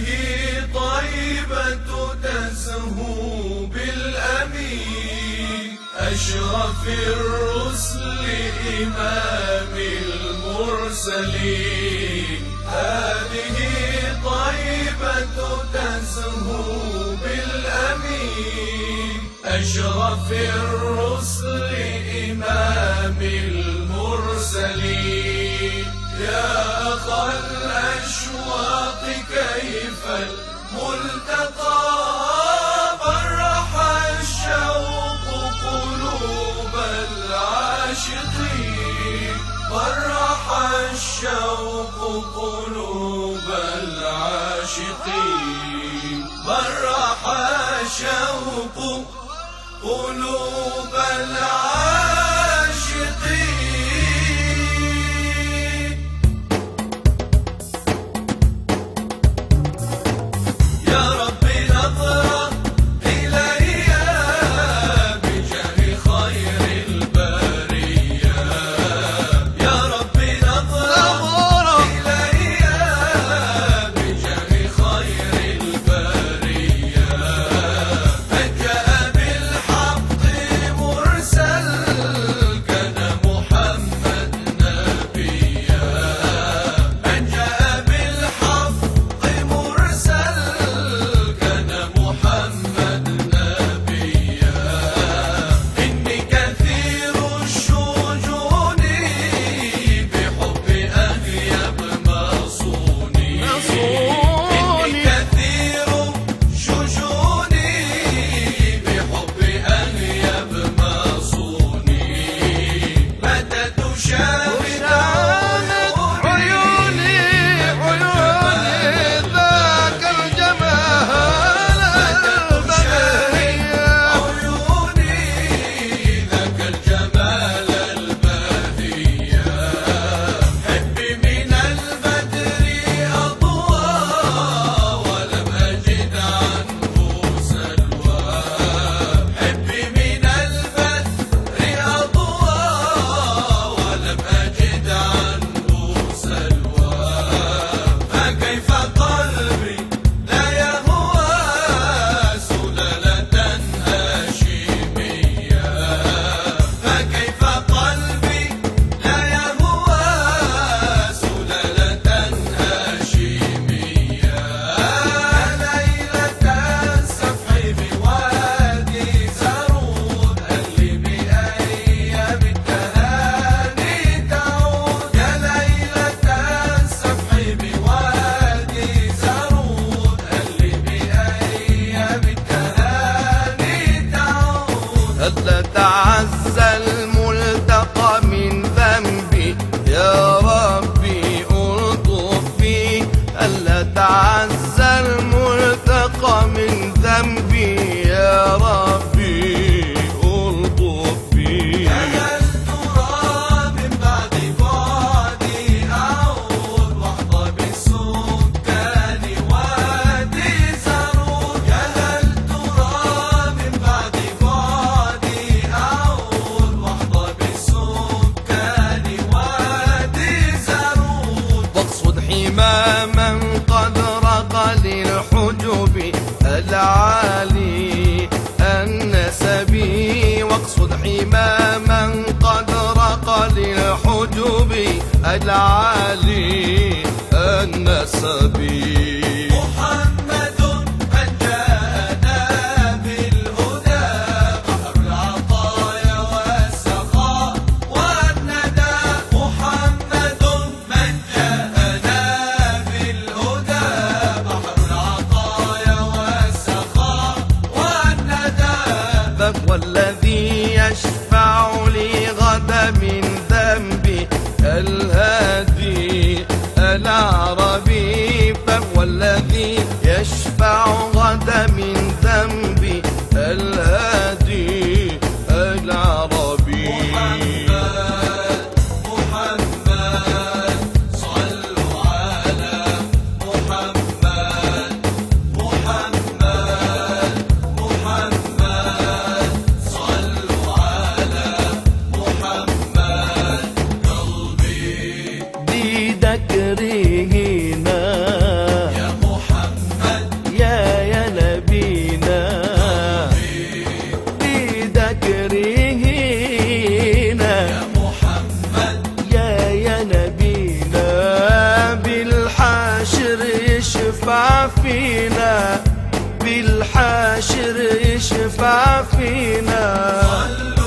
طيبة تزهو بالأمين أشرف الرسل إمام المرسلين. هذه طيبة تزهو بالأمين أشرف الرسل إمام المرسلين. يا أخا الأشواق كيف الملتقى فرح الشوق قلوب العاشقين فرح الشوق قلوب العاشقين فرح الشوق قلوب العاشقين. تعزى الملتقى من ذنبي يا ربي ألطف بي. ألا تعزى الملتقى من ذنبي يا ربي ألطف بي. أنا التراب من بعد بعدي أعود وأحظى بالسكان وادي زارود. أنا التراب من بعد بعدي أعود وأحظى بالسكان وادي زارود. واقصد حماما قد رقى للحجب العالي النسبي. واقصد حماما قد رقى للحجب العالي النسبي. محمد من جاءنا بالهدى بحر العطايا والسخاء والندى. محمد من جاءنا بالهدى بحر العطايا والسخاء والندى. فهو الذي يشفع لي غدا من ذنبي الهادي العربي. فهو الذي يشفع غدا من ذنبي الهادي العربي. محمد صلوا على محمد. محمد صلوا على محمد. قلبي بذكره يا محمد فينا، بالحاشر يشفع فينا.